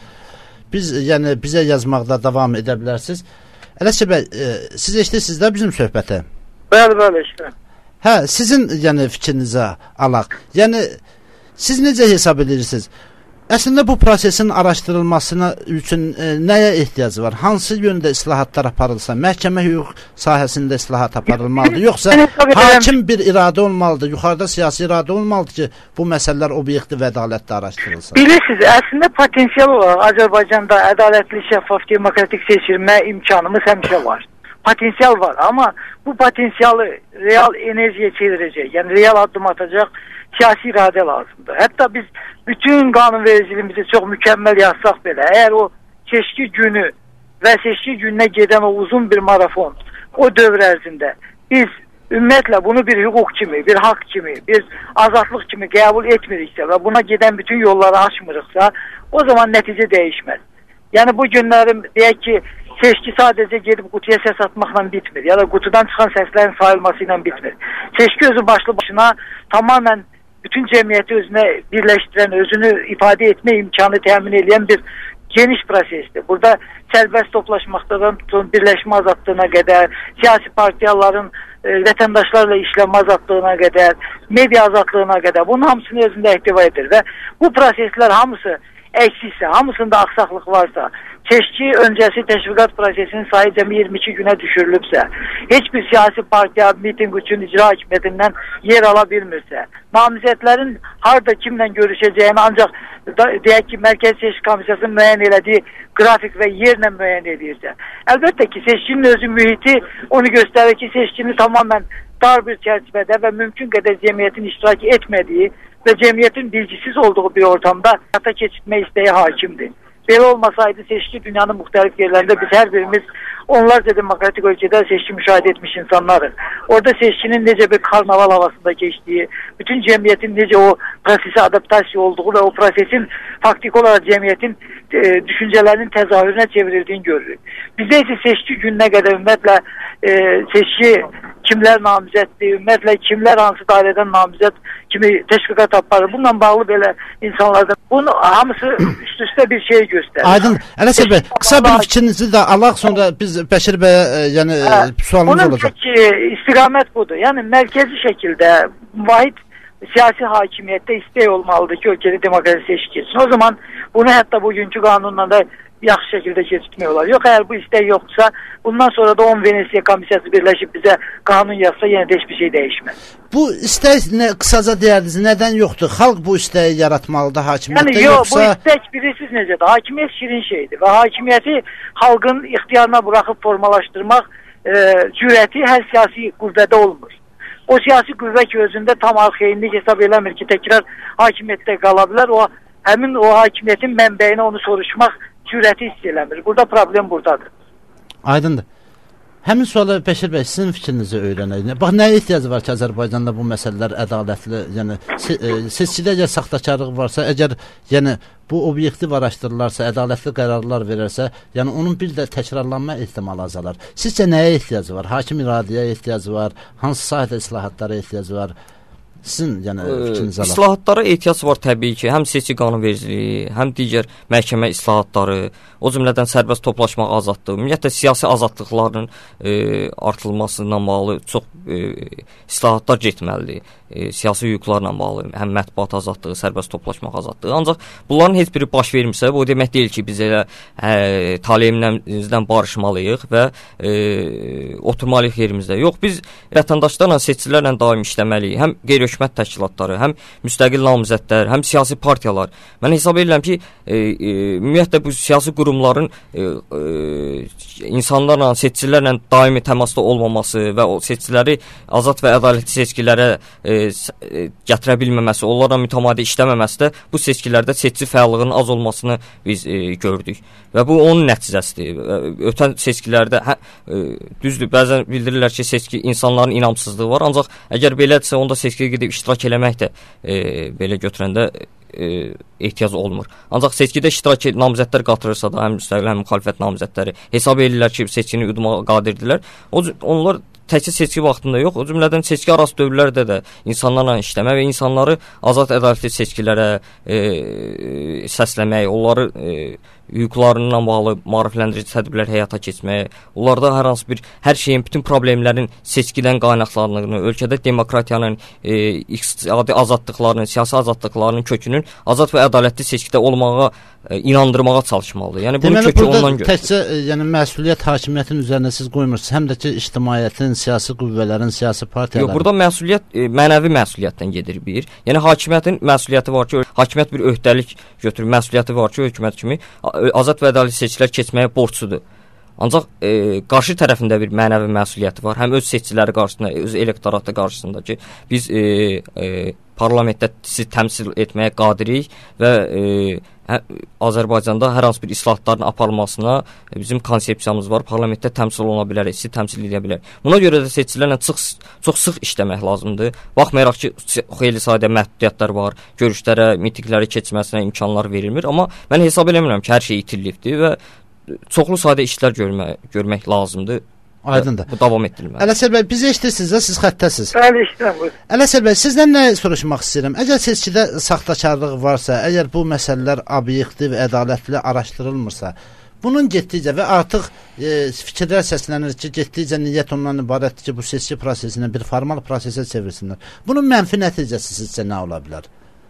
Bizə yazmaqda davam edə bilərsiniz. Ələşə bəy, siz eşidirsiniz də bizim söhbəti? Bəli, eşidirəm. Hə, sizin yəni fikrinizə alaq. Yəni siz necə hesab edirsiniz? Əslində bu prosesin araşdırılmasına üçün nəyə ehtiyacı var? Hansı yöndə islahatlar aparılsa, məhkəmə hüquq sahəsində islahat aparılmalıdır, yoxsa hakim bir iradə olmalıdır, yuxarıda siyasi iradə olmalıdır ki, bu məsələlər obyektiv və ədalətli araşdırılsın? Bilirsiniz, əslində potensial olaraq Azərbaycanda ədalətli, şəffaf, demokratik seçilmə imkanımız həmişə var. Potensial var, amma bu potensialı real enerjiyə çevirəcək, yəni real addım atacaq siyasi iradə lazımdır. Hətta biz bütün qanunvericiliyimizi çox mükəmməl yazsaq belə, əgər o seçki günü və seçki gününə gedən o uzun bir marafon, o dövr ərzində biz ümumiyyətlə bunu bir hüquq kimi, bir haqq kimi, bir azadlıq kimi qəbul etmiriksə və buna gedən bütün yolları açmırıqsa, o zaman nəticə dəyişməz. Yəni bu günlərim deyək ki, seçki sadəcə gedib qutuya səs atmaqla bitmir, ya da qutudan çıxan səslərin sayılması ilə bitmir. Seçki özü başlı başına tamamən bütün cəmiyyəti özünə birləşdirən, özünü ifadə etmə imkanı təmin edən bir geniş prosesdir. Burada sərbəst toplaşmaqdan tutun, birləşmə azadlığına qədər, siyasi partiyaların vətəndaşlarla işləmə azadlığına qədər, media azadlığına qədər, bunun hamısını özündə ehtiva edir və bu proseslər hamısı eksiksə, hamısında aksaqlıq varsa, seçki öncəsi təşviqat prosesinin sayı cəmi 22 günə düşürülübsə, heç bir siyasi partiya miting üçün icra hakimiyyətindən yer ala bilmirsə, namizədlərin harada kimlə görüşəcəyini ancaq deyək ki, Mərkəzi Seçki Komissiyasının müəyyən elədiyi qrafik və yerlə müəyyən edirsə, əlbəttə ki, seçkinin özü mühiti onu göstərir ki, seçkini tamamən dar bir çərçivədə və mümkün qədər cəmiyyətin iştirak etmədiyi və cəmiyyətin bilgisiz olduğu bir ortamda həyata keçirmək istəyi hakimdir. Belə olmasaydı seçki dünyanın müxtəlif yerlərində biz hər birimiz onlarca demokratik ölkədə seçki müşahidə etmiş insanlarıq. Orada seçkinin necə bir karnaval havasında keçdiyi, bütün cəmiyyətin necə o prosesə adaptasiya olduğu və o prosesin faktik olaraq cəmiyyətin düşüncələrinin təzahürünə çevrildiyini görürük. Bizdə isə seçki gününə qədər ümumiyyətlə seçki kimlər namizəddir, ümumiyyətlə kimlər hansı dairədən namizəd kimi təşviqat aparır. Bununla bağlı belə insanlardan bunu hamısı üst-üstə bir şey göstərir. Aydın. Ələsəl bəy, qısa bir fikrinizi də alaq, sonra biz Bəşir bəyə sualımız olacaq. Bunun istiqamət budur. Yəni mərkəzi şəkildə vahid siyasi hakimiyyətdə istək olmalıdır ki, ölkədə demokratik seçki keçsin. O zaman bunu hətta bugünkü qanunla da yaxşı şəkildə keçirtmək olar. Yox, əgər bu istək yoxdursa, bundan sonra da 10 Venesiya komissiyası birləşib bizə qanun yazsa, yenə də heç bir şey dəyişməz. Bu istək qısaca deyərdiniz, nədən yoxdur? Xalq bu istəyi yaratmalıdır hakimiyyətdə, yəni, yox, bu istək bilirsiniz necədir? Hakimiyyət şirin şeydir və hakimiyyəti xalqın ixtiyarına buraxıb formalaşdırmaq cürəti hər siyasi qüvvədə olmur. O siyasi qüvvə ki, özündə tam arxeynlik hesab eləmir ki, təkrar hakimiyyətdə qala bilər, həmin o hakimiyyətin mənbəyini onu soruşmaq cürəti hiss eləmir. Burada problem buradadır. Aydındır. Həmin sualı Bəşir bəy, sizin fikrinizi öyrənək. Bax, nəyə ehtiyacı var ki, Azərbaycanda bu məsələlər ədalətli, yəni seçkidə əgər saxtakarlıq varsa, əgər yəni bu obyektiv araşdırılarsa, ədalətli qərarlar verərsə, yəni onun bir də təkrarlanma ehtimalı azalar. Sizcə nəyə ehtiyacı var? Hakim iradəyə ehtiyacı var? Hansı sahədə islahatlara ehtiyacı var? Sizin yəni fikriniz alaq. İslahatlara ehtiyac var təbii ki, həm seçki qanunvericiliyi, həm digər məhkəmə islahatları, o cümlədən sərbəst toplaşmaq azadlığı, ümumiyyətlə siyasi azadlıqların artırılmasından bağlı çox islahatlar getməlidir. Siyasi hüquqlarla bağlı, həm mətbuat azadlığı, sərbəst toplaşmaq azadlığı. Ancaq bunların heç biri baş vermirsə, bu demək deyil ki, biz elə taleyimizdən barışmalıyıq və oturmalıyıq yerimizdə. Yox, biz vətəndaşlarla, seçicilərlə daim işləməliyik. Həm qeyri-hökumət təşkilatları, həm müstəqil namizədlər, həm siyasi partiyalar. Mən hesab edirəm ki, ümumiyyətlə bu siyasi qurumların insanlarla, seçicilərlə daimi təmasda olmaması və o seçiciləri azad və ədalətli seçkilərə gətirə bilməməsi, onlarla mütəmadi işləməməsi də bu seçkilərdə seçici fəallığının az olmasını biz gördük. Və bu onun nəticəsidir. Ötən seçkilərdə düzdür, bəzən bildirirlər ki, seçki insanların inamsızlığı var, ancaq əgər belədirsə, onda seçkiyə gedib iştirak eləmək də belə götürəndə ehtiyac olmur. Ancaq seçkidə iştirak namizədlər qatırırsa da, həm müstəqil, həm müxalifət namizədləri hesab edirlər ki, seçkini udmağa qadirdirlər. Onlar təkcə seçki vaxtında yox, o cümlədən seçki arası dövrlərdə də insanlarla işləmək və insanları azad ədalətli seçkilərə səsləmək, onları hüquqlarından bağlı maarifləndirici tədbirlər həyata keçməyə, onlarda hər şeyin, bütün problemlərin seçkidən qaynaqlandığını, ölkədə demokratiyanın, iqtisadi azadlıqlarının, siyasi azadlıqlarının kökünün azad və ədalətli seçkidə olmağa inandırmağa çalışmalıdır. Yəni bunun kökü ondan götürülür. Təkcə yəni məsuliyyət hakimiyyətin üzərinə siz qoymursunuz, həm də ki ictimaiyyətin, siyasi qüvvələrin, siyasi partiyaların. Yox, burada məsuliyyət mənəvi məsuliyyətdən gedir bir. Yəni hakimiyyətin məsuliyyəti var ki, hakimiyyət bir öhdəlik götürür, məsuliyyəti var ki, hökumət kimi azad və ədalətli seçkilər keçməyə borcludur. Ancaq qarşı tərəfində bir mənəvi məsuliyyəti var. Həm öz seçiciləri qarşısında, öz elektoratı qarşısında ki, biz parlamentdə sizi təmsil etməyə qadirik və Azərbaycanda hər hansı bir islahatların aparılmasına bizim konsepsiyamız var. Parlamentdə təmsil oluna bilərik, sizi təmsil edə bilərik. Buna görə də seçicilərlə çox sıx işləmək lazımdır. Baxmayaraq ki, xeyli sayda məhdudiyyətlər var, görüşlərə, mitinqlərə keçməsinə imkanlar verilmir. Amma mən hesab eləmirəm ki, hər şey itirilibdir və çoxlu sayda işlər görmək lazımdır. Aydındır. Bu davam etdirilməlidir. Ələsəl bəy, bizi eşidirsiniz də, siz xəttəsiz. Bəli, eşidirəm. Ələsəl bəy, sizdən nə soruşmaq istəyirəm? Əgər seçkidə saxtakarlıq varsa, əgər bu məsələlər obyektiv, ədalətli araşdırılmırsa, bunun getdikcə və artıq fikirlər səslənir ki, getdikcə niyyət ondan ibarətdir ki, bu seçki prosesinə bir formal prosesə çevirsinlər. Bunun mənfi nəticəsi sizcə nə ola bilər?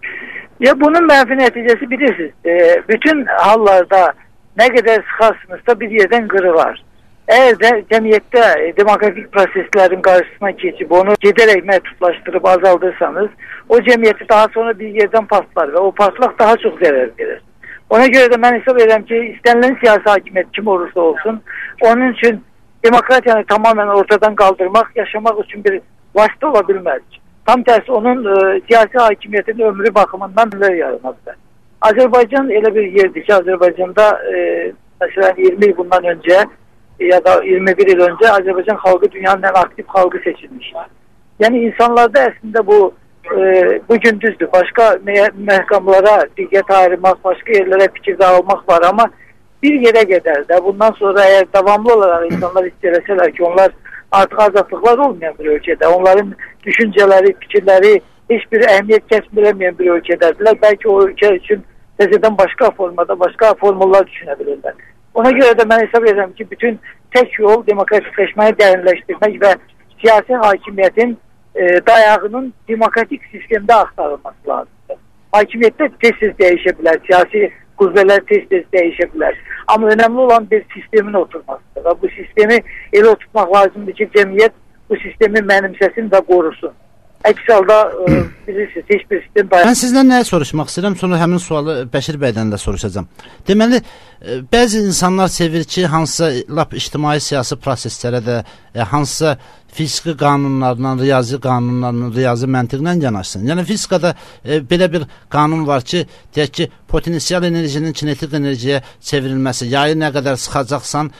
Ya bunun mənfi nəticəsi bilirsiniz, bütün hallarda nə qədər sıxarsınızsa bir yerdən qırılar. Əgər də cəmiyyətdə demokratik proseslərin qarşısına keçib onu gedərək məhdudlaşdırıb azaldırsanız, o cəmiyyəti daha sonra bir yerdən partlar və o partlaq daha çox zərər verir. Ona görə də mən hesab edirəm ki, istənilən siyasi hakimiyyət kim olursa olsun, onun üçün demokratiyanı tamamen ortadan qaldırmaq, yaşamaq üçün bir vasitə ola bilməz. Tam tərsi onun siyasi hakimiyyətin ömrü baxımından yaranmalıdır. Azərbaycan elə bir yerdir ki, Azərbaycanda məsələn 20 il bundan öncə ya da 21 il öncə Azərbaycan xalqı dünyanın ən aktiv xalqı seçilmiş. Yəni insanlarda əslində bu gün düzdür. Başqa məhkamlara diqqət ayırmaq, başqa yerlərə fikir dağılmaq var, amma bir yerə gedər də. Bundan sonra əgər davamlı olaraq insanlar istəyirlər ki, onlar artıq azadlıqlar olmayan bir ölkədə, onların düşüncələri, fikirləri heç bir əhəmiyyət kəsb eləməyən bir ölkədədirlər. Bəlkə o ölkə üçün təzədən başqa formada, başqa formullar düşünə bilirlər. Ona görə də mən hesab edirəm ki, bütün tək yol demokratikləşməyi dərinləşdirmək və siyasi hakimiyyətin dayağının demokratik sistemdə axtarılması lazımdır. Hakimiyyətdə tez-tez dəyişə bilər, siyasi qüvvələr tez-tez dəyişə bilər. Amma önəmli olan bir sistemin oturmasıdır və bu sistemi elə oturtmaq lazımdır ki, cəmiyyət bu sistemi mənimsəsin və qorusun. Əks halda bilirsiniz, heç bir sistem dayanır. Mən sizdən nəyə soruşmaq istəyirəm, sonra həmin sualı Bəşir bəydən də soruşacağam. Deməli, bəzi insanlar sevir ki, hansısa lap ictimai siyasi proseslərə də hansısa fiziki qanunlarla, riyazi qanunlarla, riyazi məntiqlə yanaşsın. Yəni fizikada belə bir qanun var ki, deyək ki, potensial enerjinin kinetik enerjiyə çevrilməsi, yayı nə qədər sıxacaqsan,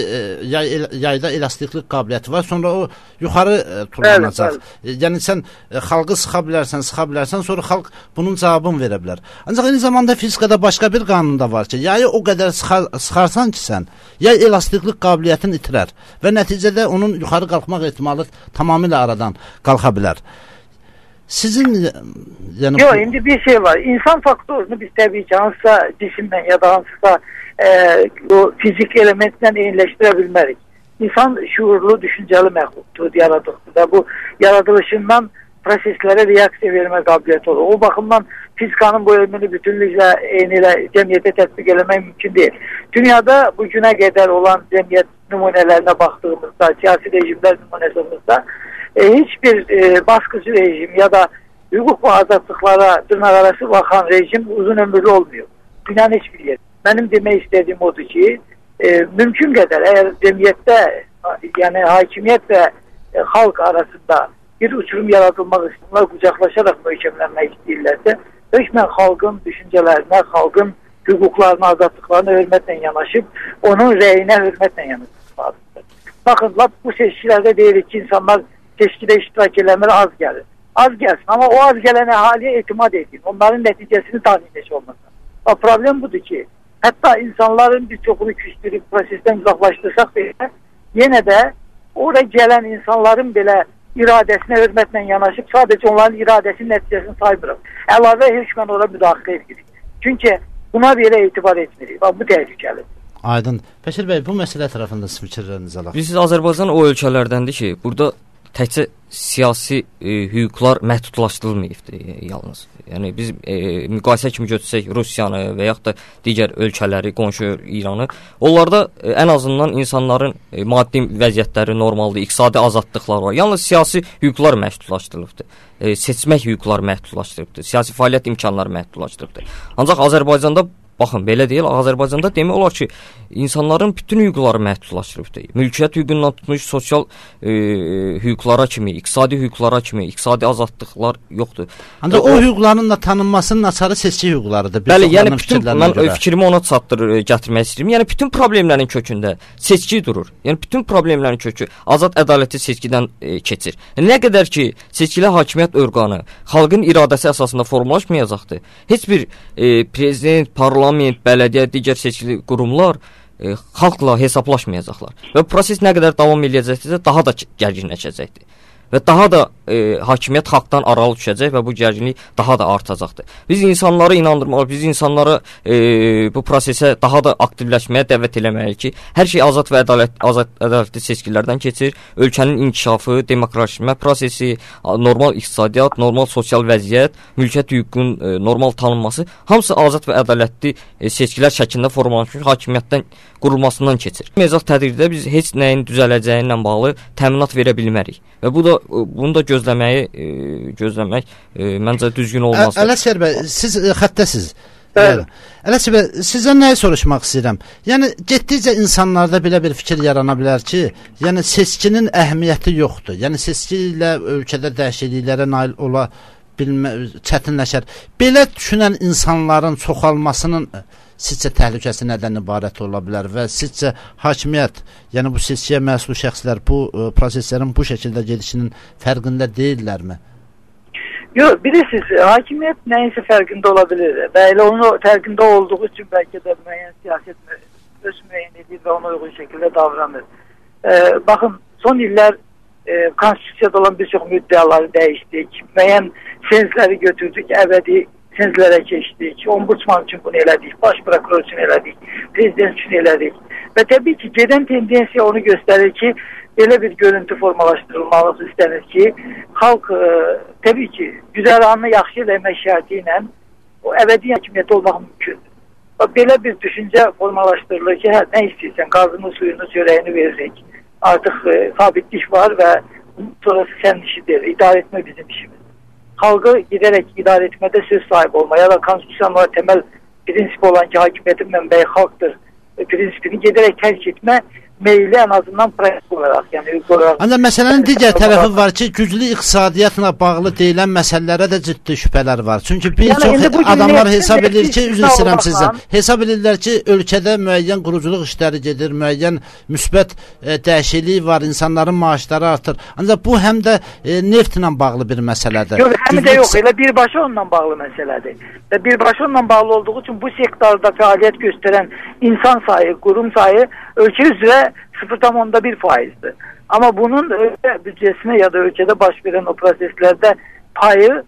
yayda elastiklik qabiliyyəti var, sonra o yuxarı tullanacaq. Yəni sən xalqı sıxa bilərsən, sonra xalq bunun cavabını verə bilər. Ancaq eyni zamanda fizikada başqa bir qanun da var ki, yayı o qədər sıxarsan ki sən, yay elastiklik qabiliyyətini itirər və nəticədə onun yuxarı qalxmaq ehtimalı tamamilə aradan qalxa bilər. Sizin yəni yox, indi bir şey var. İnsan faktorunu biz təbii ki, hansısa cisimlə ya da hansısa o fizik elementlə eyniləşdirə bilmərik. İnsan şuurlu, düşüncəli məxluqdur, yaradıqdır və bu yaradılışından proseslərə reaksiya vermə qabiliyyəti olur. O baxımdan fizikanın bu elmini bütünlüklə eynilə cəmiyyətə tətbiq eləmək mümkün deyil. Dünyada bu günə qədər olan cəmiyyət nümunələrinə baxdığımızda, siyasi rejimlər nümunəsində heç bir baskıcı rejim ya da hüquq və azadlıqlara dırnaqarası baxan rejim uzun ömürlü olmuyor. Dünyanın heç bir yeri. Mənim demək istədiyim odur ki, mümkün qədər əgər cəmiyyətdə, yəni hakimiyyət və xalq arasında bir uçurum yaradılmaq istəyirlər, qucaqlaşaraq möhkəmlənmək istəyirlərsə, hökmən xalqın düşüncələrinə, xalqın hüquqlarına, azadlıqlarına hörmətlə yanaşıb, onun rəyinə hörmətlə yanaşıb. Baxın, bu seçkilərdə deyirik ki, insanlar seçkidə iştirak eləmir, az gəlir. Az gəlsin, amma o az gələn əhaliyə etimad edin, onların nəticəsini tahmin etmək olmasın. Problem budur ki, hətta insanların bir çoxunu küstürüb prosesdən uzaqlaşdırsaq belə, yenə də oraya gələn insanların belə iradəsinə hörmətlə yanaşıb, sadəcə onların iradəsinin nəticəsini saymırıq. Əlavə hökmən ora müdaxilə edirik. Çünki buna belə etibar etmirik. Bu təhlükəlidir. Aydın. Bəşir bəy, bu məsələ tərəfində siz fikirlərinizi alaq. Biz Azərbaycan o ölkələrdəndir ki, burada təkcə siyasi hüquqlar məhdudlaşdırılmayıbdır yalnız. Yəni biz müqayisə kimi götürsək Rusiyanı və yaxud da digər ölkələri, qonşu İranı, onlarda ən azından insanların maddi vəziyyətləri normaldır, iqtisadi azadlıqlar var. Yalnız siyasi hüquqlar məhdudlaşdırılıbdır. Seçmək hüquqları məhdudlaşdırılıbdır. Siyasi fəaliyyət imkanları məhdudlaşdırılıbdır. Ancaq Azərbaycanda baxın, belə deyil, Azərbaycanda demək olar ki, insanların bütün hüquqları məhdudlaşdırılıbdır. Mülkiyyət hüququndan tutmuş sosial hüquqlara kimi, iqtisadi hüquqlara kimi, iqtisadi azadlıqlar yoxdur. Ancaq o hüquqların da tanınmasının açarı seçki hüquqlarıdır. Bəli, yəni mən fikrimi ona gətirmək istəyirəm. Yəni bütün problemlərin kökündə seçki durur. Yəni bütün problemlərin kökü azad ədalətli seçkidən keçir. Nə qədər ki, seçkilə hakimiyyət orqanı xalqın iradəsi əsasında formalaşmayacaqdır, heç bir prezident, parlament, bələdiyyə, digər seçkili qurumlar xalqla hesablaşmayacaqlar. Və proses nə qədər davam edəcəksə, daha da gərginləşəcəkdir. Və daha da hakimiyyət xalqdan aralı düşəcək və bu gərginlik daha da artacaqdır. Biz insanları inandırmalı, biz insanları bu prosesə daha da aktivləşməyə dəvət eləməliyik ki, hər şey azad və ədalətli seçkilərdən keçir. Ölkənin inkişafı, demokratikləşmə prosesi, normal iqtisadiyyat, normal sosial vəziyyət, mülkiyyət hüququnun normal tanınması, hamısı azad və ədalətli seçkilər şəklində formalaşmış hakimiyyətdən qurulmasından keçir. Mezaq tədqiqdə biz heç nəyin düzələcəyi ilə bağlı təminat verə bilmərik. Və bunu da gözləmək məncə düzgün olmaz. Ələsgər bəy, siz xəttəsiz. Ələsgər bəy, sizdən nəyi soruşmaq istəyirəm? Yəni getdikcə insanlarda belə bir fikir yarana bilər ki, yəni seçkinin əhəmiyyəti yoxdur. Yəni seçki ilə ölkədə dəyişikliklərə nail ola çətinləşər. Belə düşünən insanların çoxalmasının sizcə təhlükəsi nədən ibarət ola bilər və sizcə hakimiyyət, yəni bu seçkiyə məsul şəxslər bu proseslərin bu şəkildə gedişinin fərqində deyillərmi? Yox, bilirsiniz, hakimiyyət nəyinsə fərqində ola bilir və elə onun fərqində olduğu üçün bəlkə də müəyyən siyasət öz müəyyən edir və ona uyğun şəkildə davranır. Baxın, son illər konstitusiyada olan bir çox müddəaları dəyişdik, müəyyən senzləri götürdük, əbədi senzlərə keçdik, ombudsman üçün bunu elədik, baş prokuror üçün elədik, prezident üçün elədik və təbii ki, gedən tendensiya onu göstərir ki, belə bir görüntü formalaşdırılmalısı istənir ki, xalq təbii ki, güzəranını yaxşı eləmək şərti ilə o əbədi hakimiyyət olmaq mümkündür. Belə bir düşüncə formalaşdırılır ki, nə istəyirsən, qazını, suyunu, çörəyini veririk. Artıq sabitlik var və sonrası sənin işidir, idarə etmə bizim işimiz. Xalqı giderək idarə etmədə söz sahibi olma ya da konstitusiyanın temel prinsip olan ki, hakimiyyətin mənbəyi xalqdır prinsipini giderək tərk etmə meyli en azından pratik olarak, yəni hüquq olarak. Ancaq məsələnin digər tərəfi var ki, güclü iqtisadiyyatla bağlı deyilən məsələlərə də ciddi şübhələr var. Çünki bir çox adamlar hesab edir ki, üzr istəyirəm sizdən, hesab edirlər ki, ölkədə müəyyən quruculuq işləri gedir, müəyyən müsbət dəyişiklik var, insanların maaşları artır. Ancaq bu həm də neftlə bağlı bir məsələdir. Yox, həm də yox, elə birbaşa onunla bağlı məsələdir. Və birbaşa onunla bağlı olduğu üçün bu sektorda fəaliyyət göstərən insan sayı, qurum sayı ölkə üzrə 0,1%'dir. Ama bunun ölkə büdcəsinə ya da ölkədə baş verən o proseslərdə payı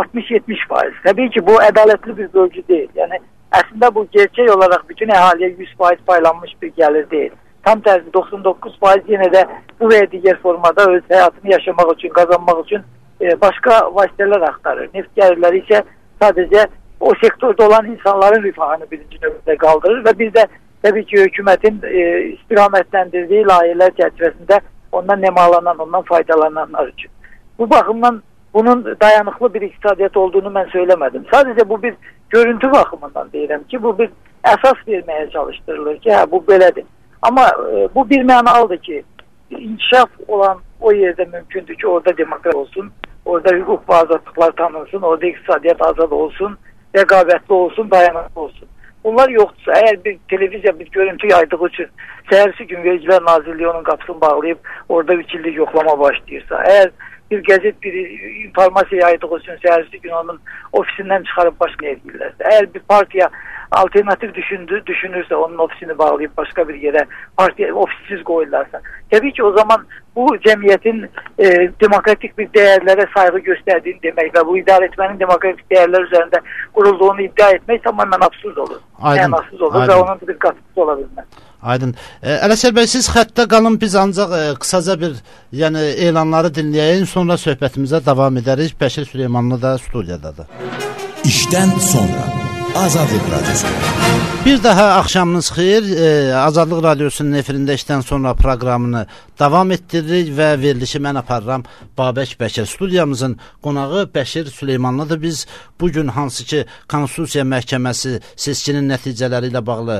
60-70%. Təbii ki, bu ədalətli bir bölgü deyil. Yəni, əslində bu gerçək olaraq bütün əhaliyə 100% paylanmış bir gəlir deyil. Tam tərzi 99% yenə də bu və digər formada öz həyatını yaşamaq üçün, qazanmaq üçün başqa vasitələr axtarır. Neft gəlirləri isə sadəcə o sektorda olan insanların rifahını birinci növbədə qaldırır və bir də təbii ki, hökumətin istiqamətləndirdiyi layihələr çərçivəsində ondan nemalanan, ondan faydalananlar üçün. Bu baxımdan bunun dayanıqlı bir iqtisadiyyat olduğunu mən söyləmədim. Sadəcə bu bir görüntü baxımından deyirəm ki, bu bir əsas verməyə çalışdırılır ki, hə, bu belədir. Amma bu bir mənalıdır ki, inkişaf olan o yerdə mümkündür ki, orada demokrat olsun, orada hüquq və azadlıqlar tanınsın, orada iqtisadiyyat azad olsun, rəqabətli olsun, dayanıqlı olsun. Bunlar yoxdursa, əgər bir televiziya bir görüntü yaydığı üçün səhərsi gün Vergilər Nazirliyi onun qapısını bağlayıb orada 3 illik yoxlama başlayırsa, əgər bir qəzet bir informasiya yaydığı üçün səhərsi gün onun ofisindən çıxarıb başqa edirlərsə, əgər bir partiya alternatif düşünürsə onun ofisini bağlayıb başqa bir yerə partiya ofissiz qoyurlarsa, təbii ki, o zaman bu cəmiyyətin demokratik bir dəyərlərə sayğı göstərdiyini demək və bu idarə etmənin demokratik dəyərlər üzərində qurulduğunu iddia etmək tamamen absurd olur. Mənasız olur və onun bir qatıqlısı ola bilməz. Aydın. Ələsər bəy, siz xəttə qalın, biz ancaq qısaca bir elanları dinləyək, sonra söhbətimizə davam edərik. Bəşir Süleymanlı da studiyadadır. İşdən sonra Azadlıq Radyosu. Bir daha axşamınız xeyir. Azadlıq Radyosunun efirində işdən sonra proqramını davam etdiririk və verilişi mən aparıram Babək Bəkir. Studiyamızın qonağı Bəşir Süleymanlıdır. Biz bugün hansı ki Konstitusiya Məhkəməsi seçkinin nəticələri ilə bağlı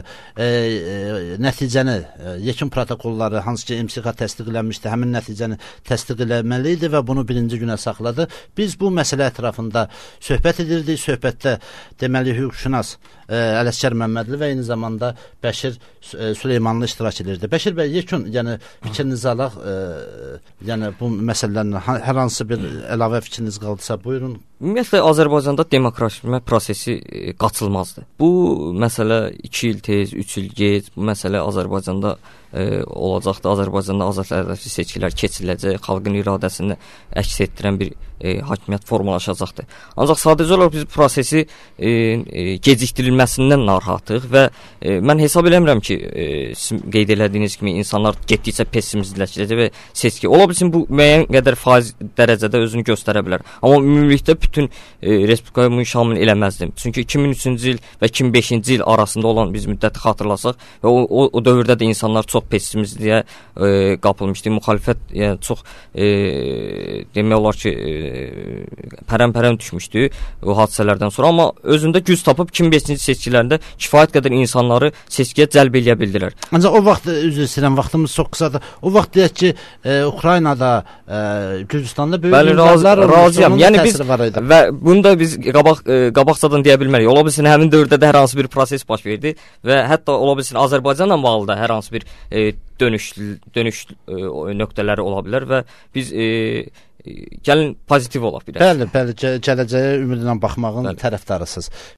nəticəni, yekun protokolları hansı ki MSK təsdiqlənmişdi, həmin nəticəni təsdiq eləməli idi və bunu birinci günə saxladı. Biz bu məsələ ətrafında söhbət edirdik. Söhbətdə deməli hüquqşünas Ələsgər Məmmədli və eyni zamanda Bəşir Süleymanlı iştirak edirdi. Bəşir bəy, yekun, yəni fikrinizi alaq, yəni bu məsələlərlə hər hansı bir əlavə fikriniz qaldısa buyurun. Ümumiyyətlə Azərbaycanda demokratlaşma prosesi qaçılmazdır. Bu məsələ 2 il tez, 3 il gec, bu məsələ Azərbaycanda olacaqdır. Azərbaycanda azad seçkilər keçiriləcək, xalqın iradəsini əks etdirən bir hakimiyyət formalaşacaqdır. Ancaq sadəcə olaraq biz prosesi gecikdirilməsindən narahatıq və mən hesab eləmirəm ki, qeyd elədiyiniz kimi insanlar getdikcə pessimistləşəcək və seçki ola bilsin bu müəyyən qədər faiz dərəcədə özünü göstərə bilər. Amma ümumilikdə bütün Respublikayı bunu şamil eləməzdim. Çünki 2003-cü il və 2005-ci il arasında olan biz müddəti xatırlasaq və o dövrdə də insanlar çox pessimistliyə qapılmışdı. Müxalifət yəni çox demək olar ki pərən-pərən düşmüşdü o hadisələrdən sonra, amma özündə güc tapıb 2005-ci seçkilərində kifayət qədər insanları seçkiyə cəlb edə bildilər. Ancaq o vaxt, üzr istəyirəm, vaxtımız çox qısadır. O vaxt deyək ki, Ukraynada, Gürcüstanda böyük nüfuzlar razıyam. Yəni biz və bunu da biz qabaqcadan deyə bilmərik. Ola bilsin həmin dövrdə də hər hansı bir proses baş verdi və hətta ola bilsin Azərbaycanla bağlı da hər hansı bir dönüş nöqtələri ola bilər və biz gəlin pozitiv olaq bir. Bəli, gələcəyə ümidlə baxmağın tərəfdarısınız.